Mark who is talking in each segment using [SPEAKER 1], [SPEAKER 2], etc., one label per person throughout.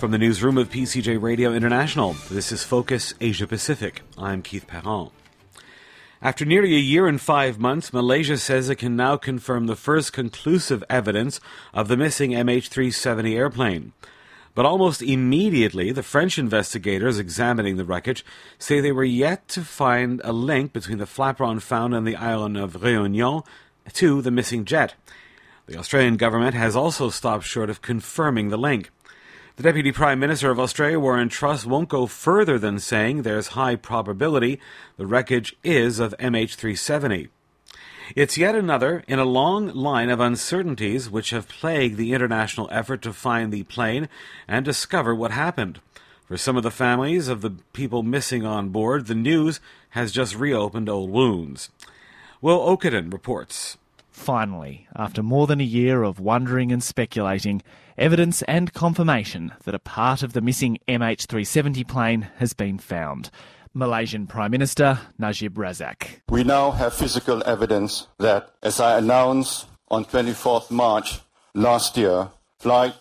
[SPEAKER 1] From the newsroom of PCJ Radio International, this is Focus Asia Pacific. I'm Keith Perron. After nearly a year and 5 months, Malaysia says it can now confirm the first conclusive evidence of the missing MH370 airplane. But almost immediately, the French investigators examining the wreckage say they were yet to find a link between the flaperon found on the island of Réunion to the missing jet. The Australian government has also stopped short of confirming the link. The Deputy Prime Minister of Australia, Warren Truss, won't go further than saying there's high probability the wreckage is of MH370. It's yet another in a long line of uncertainties which have plagued the international effort to find the plane and discover what happened. For some of the families of the people missing on board, the news has just reopened old wounds. Will Okudin reports.
[SPEAKER 2] Finally, after more than a year of wondering and speculating, evidence and confirmation that a part of the missing MH370 plane has been found. Malaysian Prime Minister Najib Razak.
[SPEAKER 3] We now have physical evidence that, as I announced on 24th March last year, flight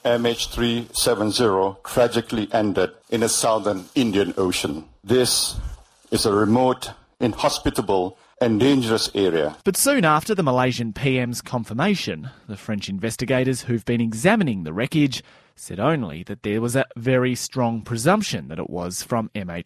[SPEAKER 3] MH370 tragically ended in the southern Indian Ocean. This is a remote, inhospitable and dangerous area.
[SPEAKER 2] But soon after the Malaysian PM's confirmation, the French investigators who've been examining the wreckage said only that there was a very strong presumption that it was from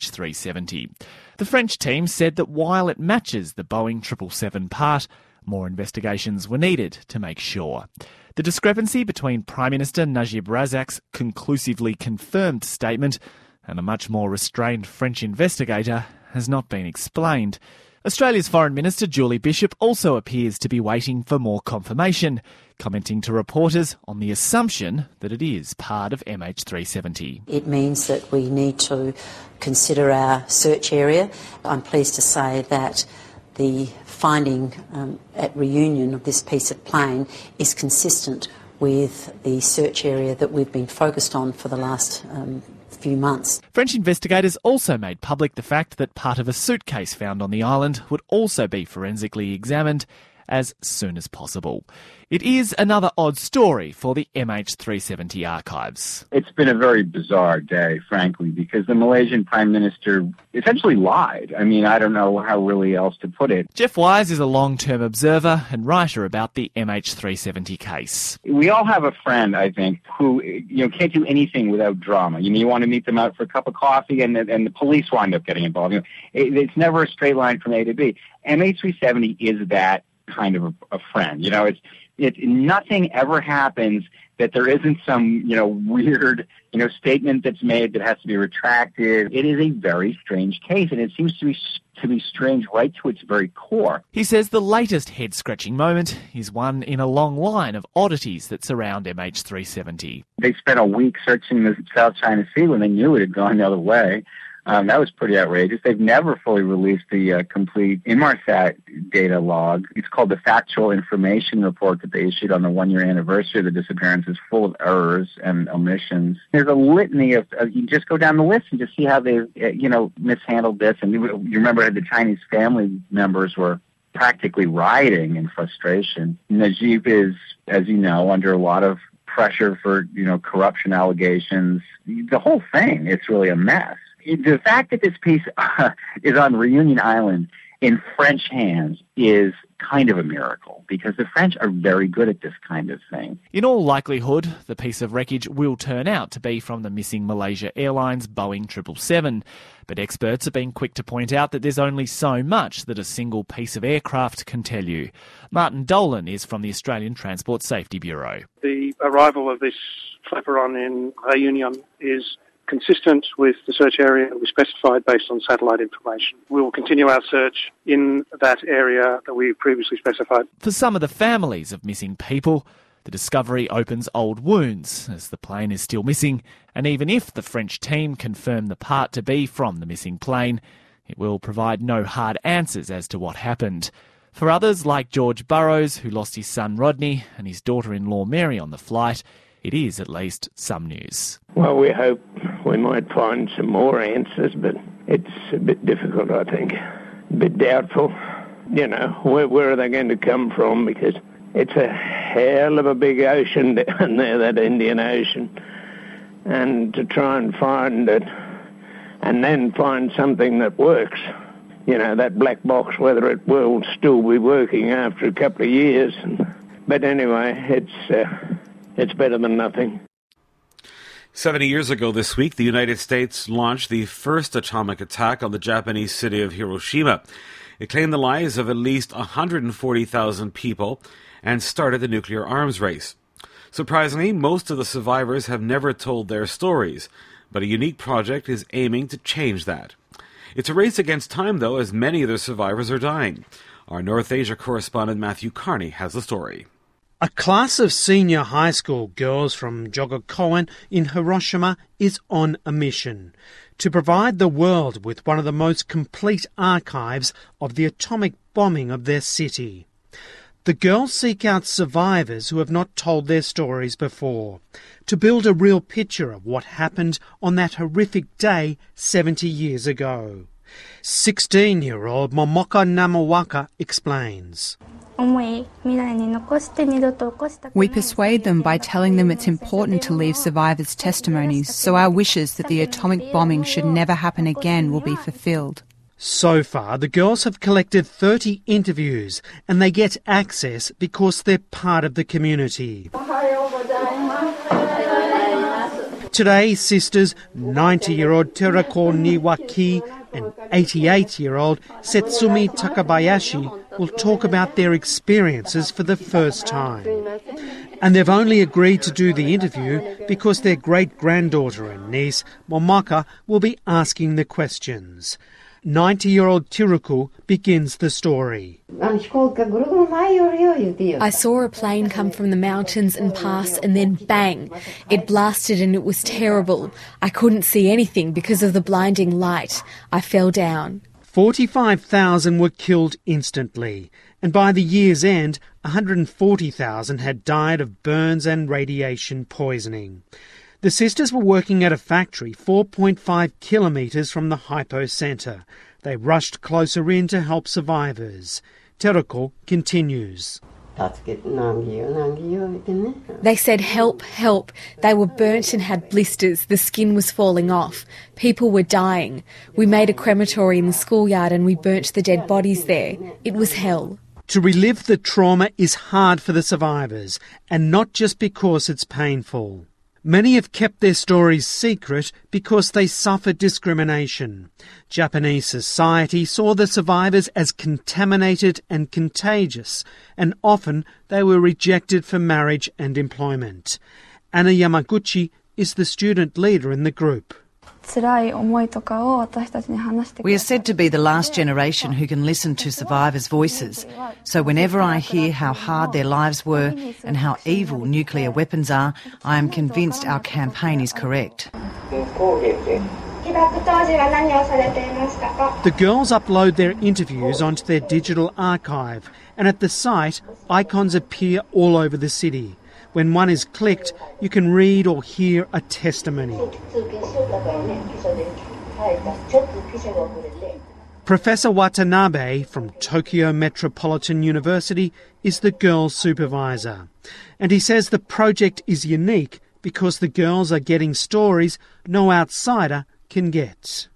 [SPEAKER 2] MH370. The French team said that while it matches the Boeing 777 part, more investigations were needed to make sure. The discrepancy between Prime Minister Najib Razak's conclusively confirmed statement and a much more restrained French investigator has not been explained. Australia's Foreign Minister Julie Bishop also appears to be waiting for more confirmation, commenting to reporters on the assumption that it is part of MH370.
[SPEAKER 4] It means that we need to consider our search area. I'm pleased to say that the finding at Reunion of this piece of plane is consistent with the search area that we've been focused on for the last few months.
[SPEAKER 2] French investigators also made public the fact that part of a suitcase found on the island would also be forensically examined as soon as possible. It is another odd story for the MH370 archives.
[SPEAKER 5] It's been a very bizarre day, frankly, because the Malaysian Prime Minister essentially lied. I mean, I don't know how really else to put it.
[SPEAKER 2] Jeff Wise is a long-term observer and writer about the MH370 case.
[SPEAKER 5] We all have a friend, I think, who can't do anything without drama. You want to meet them out for a cup of coffee and the police wind up getting involved. It's never a straight line from A to B. MH370 is that kind of a friend. It's nothing ever happens that there isn't some, weird, statement that's made that has to be retracted. It is a very strange case, and it seems to be strange right to its very core.
[SPEAKER 2] He says the latest head-scratching moment is one in a long line of oddities that surround MH370.
[SPEAKER 5] They spent a week searching the South China Sea when they knew it had gone the other way. That was pretty outrageous. They've never fully released the complete Inmarsat data log. It's called the Factual Information Report that they issued on the one-year anniversary of the disappearance. Is full of errors and omissions. There's a litany of you just go down the list and just see how they've, mishandled this. And you remember the Chinese family members were practically rioting in frustration. Najib is, as you know, under a lot of pressure for, corruption allegations. The whole thing, it's really a mess. The fact that this piece is on Reunion Island in French hands is kind of a miracle, because the French are very good at this kind of thing.
[SPEAKER 2] In all likelihood, the piece of wreckage will turn out to be from the missing Malaysia Airlines Boeing 777, but experts have been quick to point out that there's only so much that a single piece of aircraft can tell you. Martin Dolan is from the Australian Transport Safety Bureau.
[SPEAKER 6] The arrival of this flaperon in Réunion is consistent with the search area that we specified based on satellite information. We will continue our search in that area that we previously specified.
[SPEAKER 2] For some of the families of missing people, the discovery opens old wounds, as the plane is still missing, and even if the French team confirm the part to be from the missing plane, it will provide no hard answers as to what happened. For others, like George Burrows, who lost his son Rodney and his daughter-in-law Mary on the flight, it is at least some news.
[SPEAKER 7] Well, we hope we might find some more answers, but it's a bit difficult, I think. A bit doubtful. Where are they going to come from? Because it's a hell of a big ocean down there, that Indian Ocean. and to try and find it, and then find something that works. You know, that black box, whether it will still be working after a couple of years. But anyway, it's better than nothing.
[SPEAKER 1] 70 years ago this week, the United States launched the first atomic attack on the Japanese city of Hiroshima. It claimed the lives of at least 140,000 people and started the nuclear arms race. Surprisingly, most of the survivors have never told their stories, but a unique project is aiming to change that. It's a race against time, though, as many of the survivors are dying. Our North Asia correspondent Matthew Carney has the story.
[SPEAKER 8] A class of senior high school girls from Jogokoen in Hiroshima is on a mission to provide the world with one of the most complete archives of the atomic bombing of their city. The girls seek out survivors who have not told their stories before, to build a real picture of what happened on that horrific day 70 years ago. 16-year-old Momoka Namawaka explains.
[SPEAKER 9] We persuade them by telling them it's important to leave survivors' testimonies so our wishes that the atomic bombing should never happen again will be fulfilled.
[SPEAKER 8] So far, the girls have collected 30 interviews and they get access because they're part of the community. Today, sisters 90-year-old Terako Niwaki and 88-year-old Setsumi Takabayashi will talk about their experiences for the first time. And they've only agreed to do the interview because their great-granddaughter and niece, Momaka, will be asking the questions. 90-year-old Tiruku begins the story.
[SPEAKER 10] I saw a plane come from the mountains and pass, and then bang! It blasted and it was terrible. I couldn't see anything because of the blinding light. I fell down.
[SPEAKER 8] 45,000 were killed instantly, and by the year's end, 140,000 had died of burns and radiation poisoning. The sisters were working at a factory 4.5 kilometres from the hypo centre. They rushed closer in to help survivors. Terako continues.
[SPEAKER 10] They said, help, help. They were burnt and had blisters. The skin was falling off. People were dying. We made a crematory in the schoolyard and we burnt the dead bodies there. It was hell.
[SPEAKER 8] To relive the trauma is hard for the survivors, and not just because it's painful. Many have kept their stories secret because they suffered discrimination. Japanese society saw the survivors as contaminated and contagious, and often they were rejected for marriage and employment. Anna Yamaguchi is the student leader in the group.
[SPEAKER 11] We are said to be the last generation who can listen to survivors' voices. So whenever I hear how hard their lives were and how evil nuclear weapons are, I am convinced our campaign is correct.
[SPEAKER 8] The girls upload their interviews onto their digital archive, and at the site, icons appear all over the city. When one is clicked, you can read or hear a testimony. Professor Watanabe from Tokyo Metropolitan University is the girls' supervisor. And he says the project is unique because the girls are getting stories no outsider can get.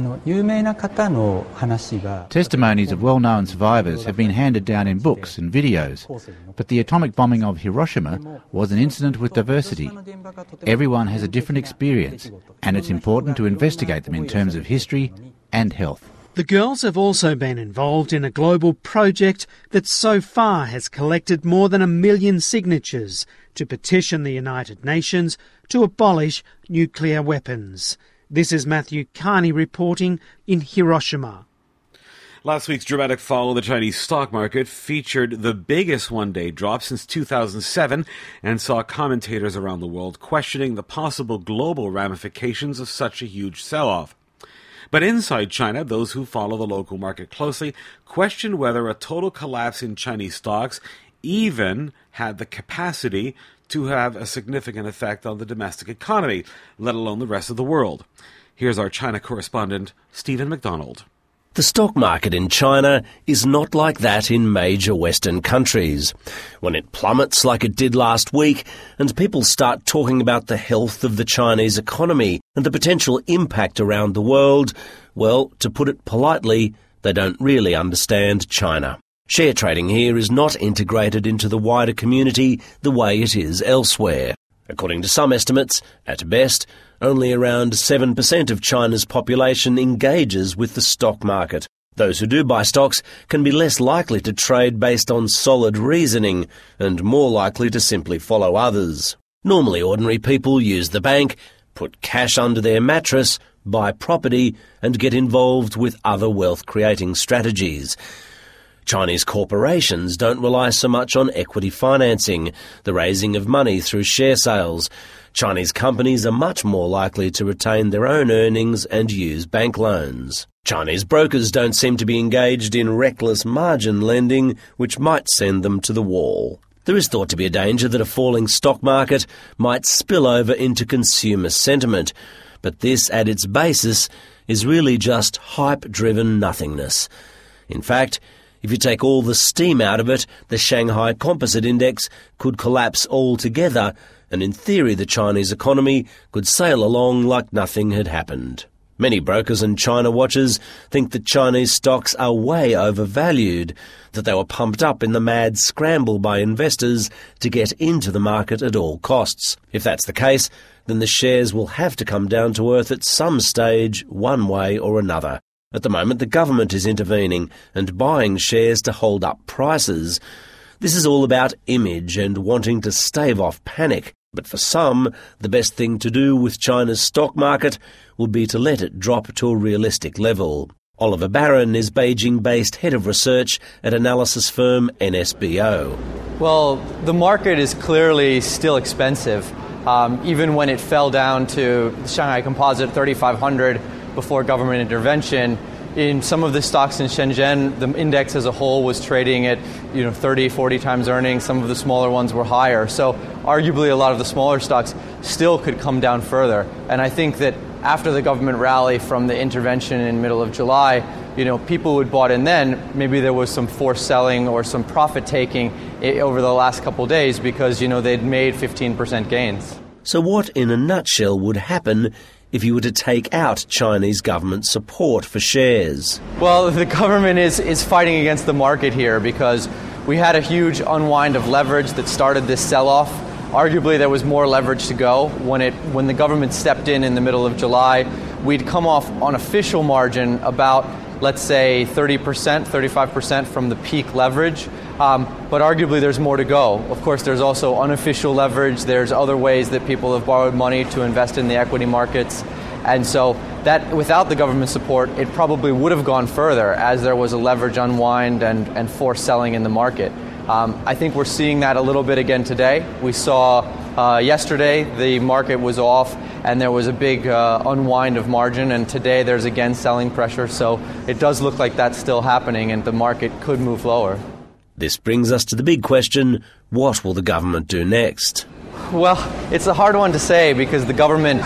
[SPEAKER 12] Testimonies of well-known survivors have been handed down in books and videos, but the atomic bombing of Hiroshima was an incident with diversity. Everyone has a different experience, and it's important to investigate them in terms of history and health.
[SPEAKER 8] The girls have also been involved in a global project that so far has collected more than 1 million signatures to petition the United Nations to abolish nuclear weapons. This is Matthew Carney reporting in Hiroshima.
[SPEAKER 1] Last week's dramatic fall of the Chinese stock market featured the biggest one-day drop since 2007 and saw commentators around the world questioning the possible global ramifications of such a huge sell-off. But inside China, those who follow the local market closely question whether a total collapse in Chinese stocks even had the capacity to have a significant effect on the domestic economy, let alone the rest of the world. Here's our China correspondent, Stephen McDonald.
[SPEAKER 13] The stock market in China is not like that in major Western countries. When it plummets like it did last week and people start talking about the health of the Chinese economy and the potential impact around the world, well, to put it politely, they don't really understand China. Share trading here is not integrated into the wider community the way it is elsewhere. According to some estimates, at best, only around 7% of China's population engages with the stock market. Those who do buy stocks can be less likely to trade based on solid reasoning and more likely to simply follow others. Normally, ordinary people use the bank, put cash under their mattress, buy property and get involved with other wealth-creating strategies. Chinese corporations don't rely so much on equity financing, the raising of money through share sales. Chinese companies are much more likely to retain their own earnings and use bank loans. Chinese brokers don't seem to be engaged in reckless margin lending, which might send them to the wall. There is thought to be a danger that a falling stock market might spill over into consumer sentiment, but this, at its basis, is really just hype-driven nothingness. In fact, if you take all the steam out of it, the Shanghai Composite Index could collapse altogether, and in theory the Chinese economy could sail along like nothing had happened. Many brokers and China watchers think that Chinese stocks are way overvalued, that they were pumped up in the mad scramble by investors to get into the market at all costs. If that's the case, then the shares will have to come down to earth at some stage, one way or another. At the moment, the government is intervening and buying shares to hold up prices. This is all about image and wanting to stave off panic. But for some, the best thing to do with China's stock market would be to let it drop to a realistic level. Oliver Barron is Beijing-based head of research at analysis firm NSBO.
[SPEAKER 14] Well, the market is clearly still expensive. Even when it fell down to the Shanghai Composite 3,500 before government intervention, in some of the stocks in Shenzhen, the index as a whole was trading at 30, 40 times earnings. Some of the smaller ones were higher. So arguably a lot of the smaller stocks still could come down further. And I think that after the government rally from the intervention in middle of July, people who had bought in then, maybe there was some forced selling or some profit taking over the last couple of days because, they'd made 15% gains.
[SPEAKER 13] So what, in a nutshell, would happen if you were to take out Chinese government support for shares?
[SPEAKER 14] Well, the government is fighting against the market here because we had a huge unwind of leverage that started this sell-off. Arguably, there was more leverage to go. When the government stepped in the middle of July, we'd come off on official margin about, let's say, 30%, 35% from the peak leverage. But arguably there's more to go. Of course, there's also unofficial leverage. There's other ways that people have borrowed money to invest in the equity markets. And so that, without the government support, it probably would have gone further as there was a leverage unwind and forced selling in the market. I think we're seeing that a little bit again today. We saw yesterday the market was off and there was a big unwind of margin, and today there's again selling pressure. So it does look like that's still happening and the market could move lower.
[SPEAKER 13] This brings us to the big question, what will the government do next?
[SPEAKER 14] Well, it's a hard one to say because the government,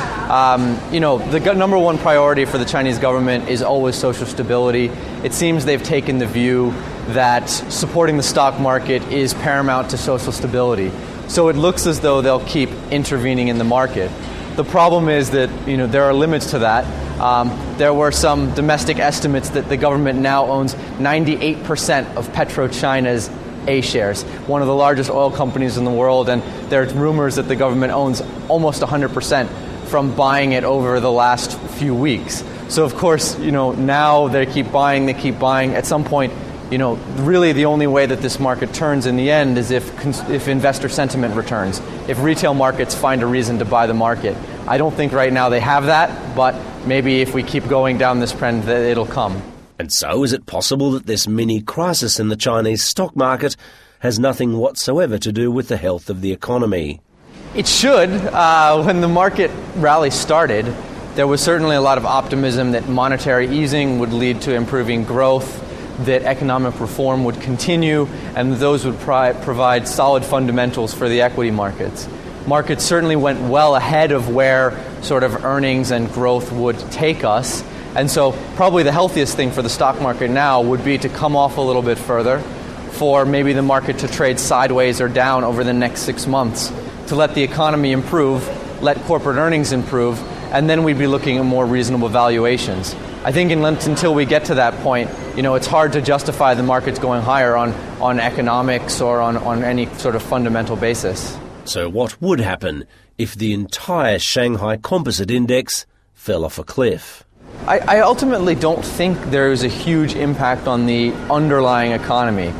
[SPEAKER 14] the number one priority for the Chinese government is always social stability. It seems they've taken the view that supporting the stock market is paramount to social stability. So it looks as though they'll keep intervening in the market. The problem is that, there are limits to that. There were some domestic estimates that the government now owns 98% of PetroChina's A shares, one of the largest oil companies in the world, and there's rumors that the government owns almost 100% from buying it over the last few weeks. So of course, now they keep buying. At some point, really the only way that this market turns in the end is if investor sentiment returns, if retail markets find a reason to buy the market. I don't think right now they have that, but maybe if we keep going down this trend, that it'll come.
[SPEAKER 13] And so is it possible that this mini crisis in the Chinese stock market has nothing whatsoever to do with the health of the economy?
[SPEAKER 14] It should. When the market rally started, there was certainly a lot of optimism that monetary easing would lead to improving growth, that economic reform would continue, and those would provide solid fundamentals for the equity markets. Markets certainly went well ahead of where sort of earnings and growth would take us. And so probably the healthiest thing for the stock market now would be to come off a little bit further, for maybe the market to trade sideways or down over the next 6 months, to let the economy improve, let corporate earnings improve, and then we'd be looking at more reasonable valuations. I think until we get to that point, it's hard to justify the markets going higher on economics or on any sort of fundamental basis.
[SPEAKER 13] So what would happen if the entire Shanghai Composite Index fell off a cliff?
[SPEAKER 14] I ultimately don't think there is a huge impact on the underlying economy.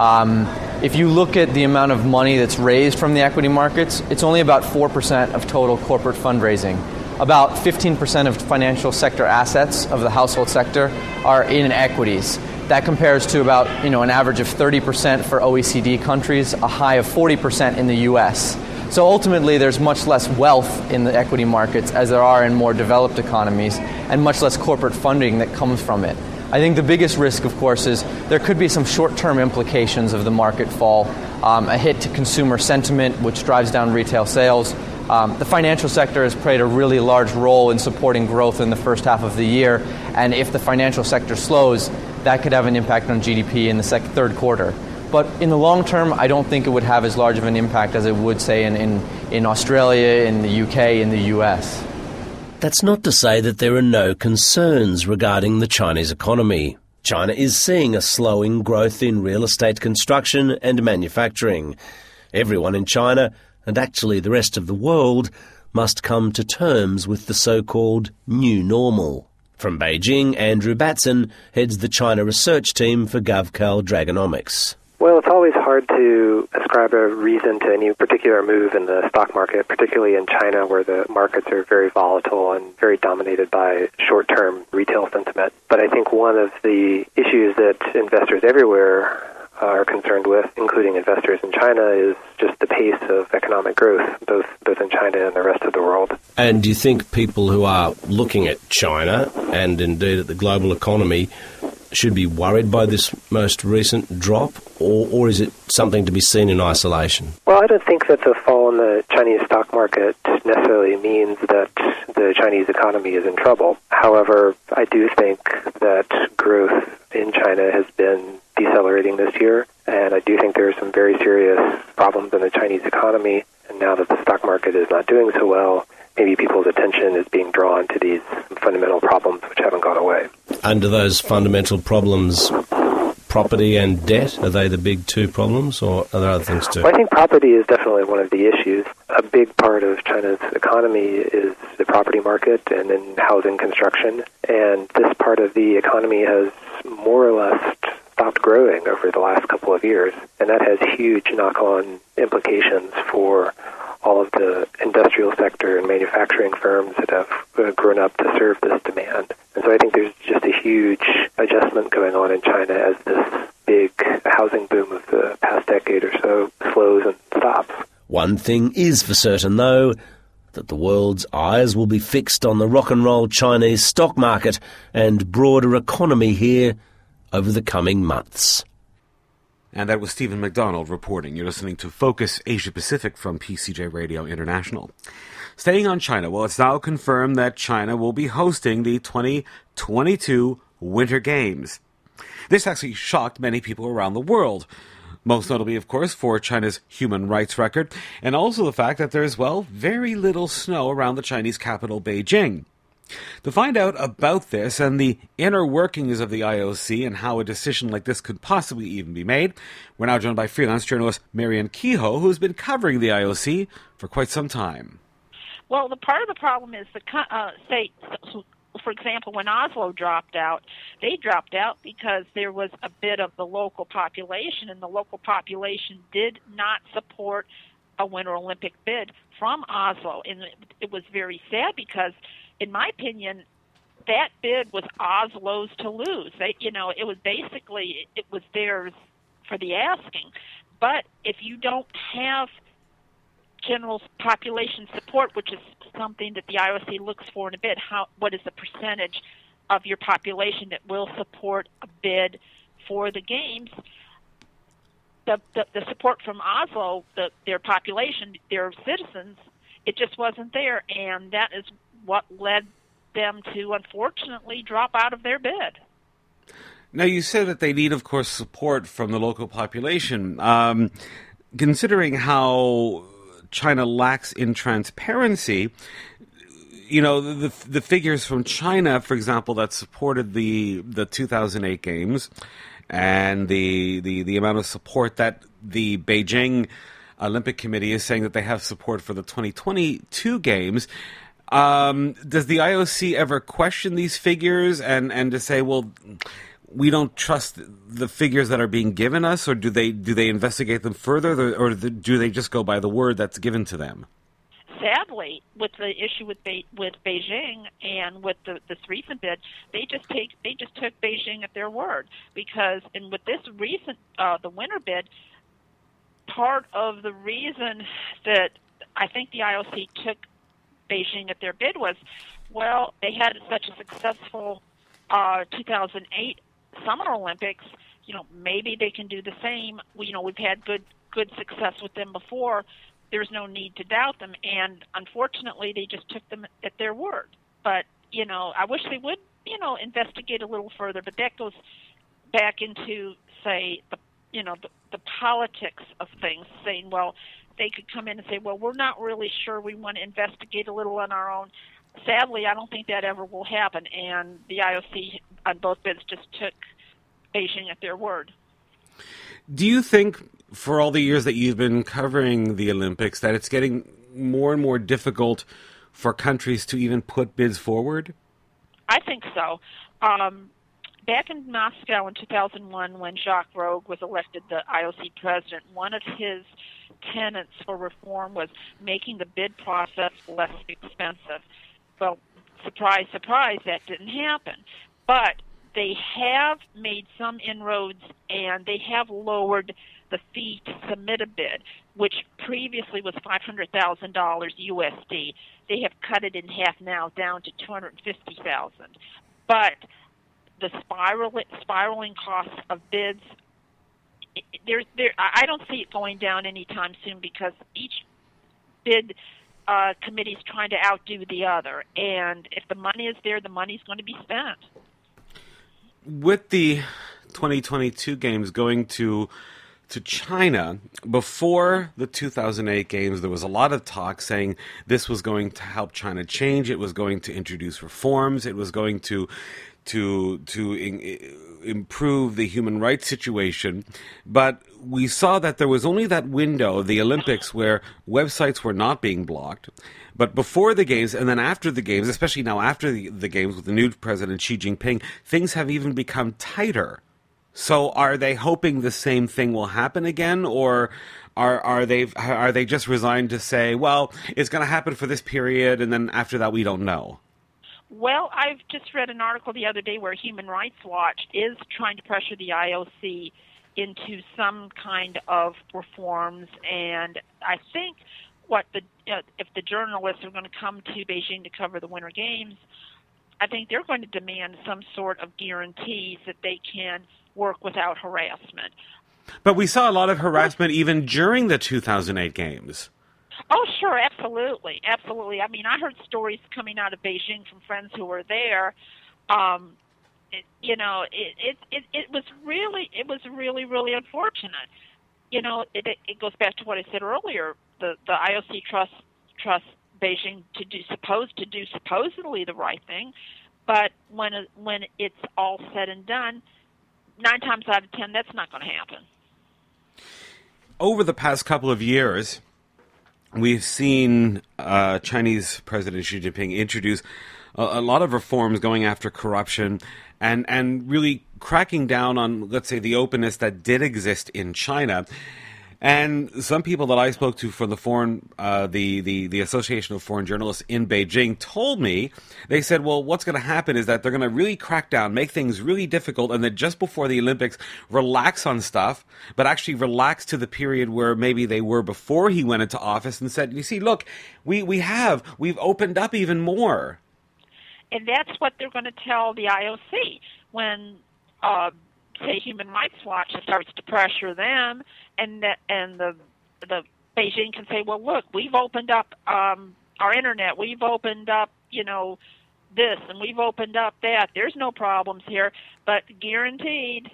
[SPEAKER 14] If you look at the amount of money that's raised from the equity markets, it's only about 4% of total corporate fundraising. About 15% of financial sector assets of the household sector are in equities. That compares to about an average of 30% for OECD countries, a high of 40% in the US. So ultimately, there's much less wealth in the equity markets as there are in more developed economies, and much less corporate funding that comes from it. I think the biggest risk, of course, is there could be some short-term implications of the market fall, a hit to consumer sentiment, which drives down retail sales. The financial sector has played a really large role in supporting growth in the first half of the year, and if the financial sector slows, that could have an impact on GDP in the third quarter. But in the long term, I don't think it would have as large of an impact as it would, say, in Australia, in the UK, in the US.
[SPEAKER 13] That's not to say that there are no concerns regarding the Chinese economy. China is seeing a slowing growth in real estate construction and manufacturing. Everyone in China, and actually the rest of the world, must come to terms with the so-called new normal. From Beijing, Andrew Batson heads the China research team for GovCal Dragonomics.
[SPEAKER 15] Well, it's always hard to ascribe a reason to any particular move in the stock market, particularly in China, where the markets are very volatile and very dominated by short-term retail sentiment. But I think one of the issues that investors everywhere are concerned with, including investors in China, is just the pace of economic growth, both in China and the rest of the world.
[SPEAKER 13] And do you think people who are looking at China, and indeed at the global economy, should be worried by this most recent drop, or is it something to be seen in isolation?
[SPEAKER 15] Well, I don't think that the fall in the Chinese stock market necessarily means that the Chinese economy is in trouble. However, I do think that growth in China has been decelerating this year, and I do think there are some very serious problems in the Chinese economy, and now that the stock market is not doing so well, maybe people's attention is being drawn to these fundamental problems which haven't gone away.
[SPEAKER 13] Under those fundamental problems, property and debt, are they the big two problems, or are there other things too?
[SPEAKER 15] Well, I think property is definitely one of the issues. A big part of China's economy is the property market and in housing construction, and this part of the economy has more or less stopped growing over the last couple of years, and that has huge knock-on implications for all of the industrial sector and manufacturing firms that have grown up to serve this demand. And so I think there's just a huge adjustment going on in China as this big housing boom of the past decade or so slows and stops.
[SPEAKER 13] One thing is for certain, though, that the world's eyes will be fixed on the rock and roll Chinese stock market and broader economy here over the coming months.
[SPEAKER 1] And that was Stephen McDonald reporting. You're listening to Focus Asia Pacific from PCJ Radio International. Staying on China, well, it's now confirmed that China will be hosting the 2022 Winter Games. This actually shocked many people around the world. Most notably, of course, for China's human rights record, and also the fact that there's, well, very little snow around the Chinese capital, Beijing. To find out about this and the inner workings of the IOC and how a decision like this could possibly even be made, we're now joined by freelance journalist Marianne Kehoe, who's been covering the IOC for quite some time.
[SPEAKER 16] Well, the part of the problem is for example, when Oslo dropped out, they dropped out because there was a bit of the local population, and the local population did not support a Winter Olympic bid from Oslo. And it was very sad because, in my opinion, that bid was Oslo's to lose. It was basically, it was theirs for the asking. But if you don't have general population support, which is something that the IOC looks for in a bid, what is the percentage of your population that will support a bid for the games? The support from Oslo, their population, their citizens, it just wasn't there, and that is what led them to, unfortunately, drop out of their bid.
[SPEAKER 1] Now, you said that they need, of course, support from the local population. Considering how China lacks in transparency, you know, the figures from China, for example, that supported the 2008 games, and the amount of support that the Beijing Olympic Committee is saying that they have support for the 2022 games. Does the IOC ever question these figures and to say, well, we don't trust the figures that are being given us, or do they investigate them further, or do they just go by the word that's given to them?
[SPEAKER 16] Sadly, with the issue with Beijing and with this recent bid, they just took Beijing at their word, because with this recent the winter bid, part of the reason that I think the IOC took Beijing at their bid was, well, they had such a successful 2008 Summer Olympics. You know, maybe they can do the same. We've had good success with them before. There's no need to doubt them, and unfortunately, they just took them at their word. But I wish they would, investigate a little further. But that goes back into, say, the politics of things. Saying, well, they could come in and say, well, we're not really sure. We want to investigate a little on our own. Sadly, I don't think that ever will happen, and the IOC on both bids just took Beijing at their word.
[SPEAKER 1] Do you think, for all the years that you've been covering the Olympics, that it's getting more and more difficult for countries to even put bids forward?
[SPEAKER 16] I think so. Back in Moscow in 2001, when Jacques Rogge was elected the IOC president, one of his tenets for reform was making the bid process less expensive. Well, surprise, surprise, that didn't happen. But they have made some inroads, and they have lowered the fee to submit a bid, which previously was $500,000 USD. They have cut it in half now, down to $250,000. But the spiraling costs of bids, I don't see it going down anytime soon, because each bid committee is trying to outdo the other. And if the money is there, the money is going to be spent.
[SPEAKER 1] With the 2022 games going to China, before the 2008 games, there was a lot of talk saying this was going to help China change. It was going to introduce reforms. It was going to improve the human rights situation. But we saw that there was only that window, the Olympics, where websites were not being blocked. But before the games and then after the games, especially now after the games with the new president Xi Jinping, things have even become tighter. So are they hoping the same thing will happen again, or are they just resigned to say, well, it's going to happen for this period, and then after that we don't know?
[SPEAKER 16] Well, I've just read an article the other day where Human Rights Watch is trying to pressure the IOC into some kind of reforms, and I think if the journalists are going to come to Beijing to cover the Winter Games, I think they're going to demand some sort of guarantees that they can work without harassment.
[SPEAKER 1] But we saw a lot of harassment even during the 2008 games.
[SPEAKER 16] Oh, sure, absolutely, absolutely. I mean, I heard stories coming out of Beijing from friends who were there. It was really, really unfortunate. It goes back to what I said earlier. The IOC trusts Beijing to do supposedly the right thing, but when it's all said and done, 9 times out of 10, that's not going to happen.
[SPEAKER 1] Over the past couple of years, we've seen Chinese President Xi Jinping introduce a lot of reforms going after corruption and really cracking down on, let's say, the openness that did exist in China. And some people that I spoke to from the Association of Foreign Journalists in Beijing told me, they said, well, what's going to happen is that they're going to really crack down, make things really difficult, and then just before the Olympics, relax on stuff, but actually relax to the period where maybe they were before he went into office and said, you see, look, we've opened up even more.
[SPEAKER 16] And that's what they're going to tell the IOC when, say, Human Rights Watch starts to pressure them, and the Beijing can say, well, look, we've opened up our internet, we've opened up, this and we've opened up that. There's no problems here, but guaranteed,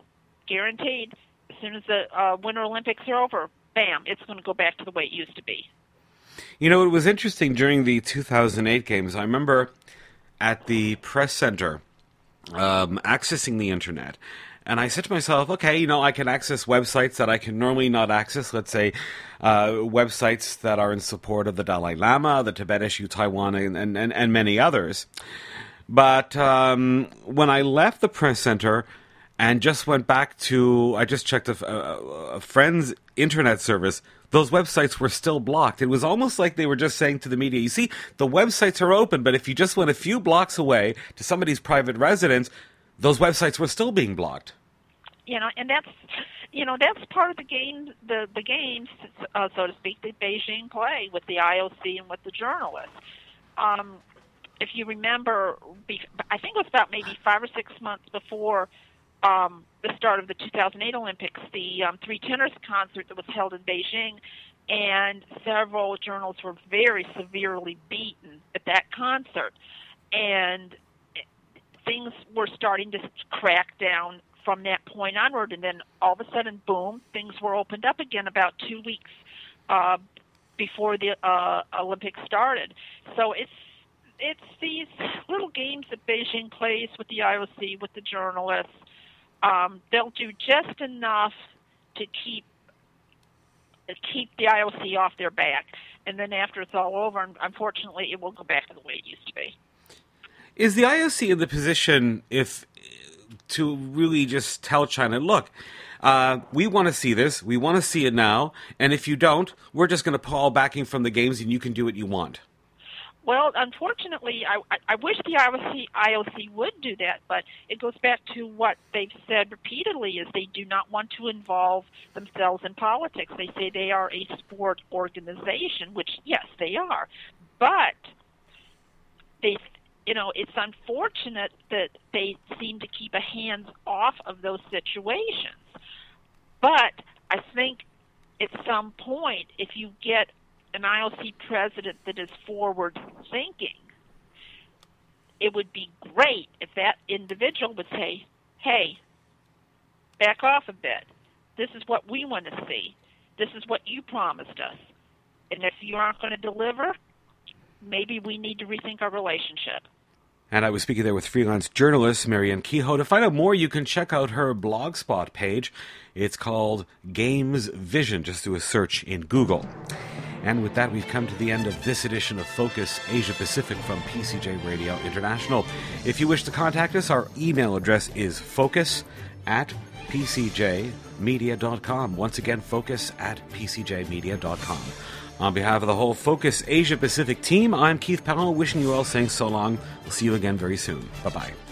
[SPEAKER 16] as soon as the Winter Olympics are over, bam, it's going to go back to the way it used to be.
[SPEAKER 1] You know, it was interesting during the 2008 games. I remember at the press center accessing the internet. And I said to myself, okay, you know, I can access websites that I can normally not access. Let's say websites that are in support of the Dalai Lama, the Tibet issue, Taiwan, and many others. But when I left the press center and just went back to, I just checked a friend's internet service, those websites were still blocked. It was almost like they were just saying to the media, you see, the websites are open, but if you just went a few blocks away to somebody's private residence, those websites were still being blocked.
[SPEAKER 16] You know, and that's part of the game, the games, so to speak, that Beijing play with the IOC and with the journalists. If you remember, I think it was about maybe 5 or 6 months before the start of the 2008 Olympics, the three tenors concert that was held in Beijing, and several journalists were very severely beaten at that concert, and things were starting to crack down from that point onward, and then all of a sudden, boom, things were opened up again about 2 weeks before the Olympics started. So it's these little games that Beijing plays with the IOC, with the journalists. They'll do just enough to keep the IOC off their back, and then after it's all over, unfortunately, it will go back to the way it used to be.
[SPEAKER 1] Is the IOC in the position to really just tell China, look, we want to see this, we want to see it now, and if you don't, we're just going to pull all backing from the games and you can do what you want?
[SPEAKER 16] Well, unfortunately, I wish the IOC would do that, but it goes back to what they've said repeatedly, is they do not want to involve themselves in politics. They say they are a sport organization, which, yes, they are, but it's unfortunate that they seem to keep a hands off of those situations. But I think at some point, if you get an IOC president that is forward-thinking, it would be great if that individual would say, hey, back off a bit. This is what we want to see. This is what you promised us. And if you aren't going to deliver, maybe we need to rethink our relationship.
[SPEAKER 1] And I was speaking there with freelance journalist Marianne Kehoe. To find out more, you can check out her Blogspot page. It's called Games Vision. Just do a search in Google. And with that, we've come to the end of this edition of Focus Asia Pacific from PCJ Radio International. If you wish to contact us, our email address is focus@pcjmedia.com. Once again, focus@pcjmedia.com. On behalf of the whole Focus Asia Pacific team, I'm Keith Powell, wishing you all saying so long. We'll see you again very soon. Bye-bye.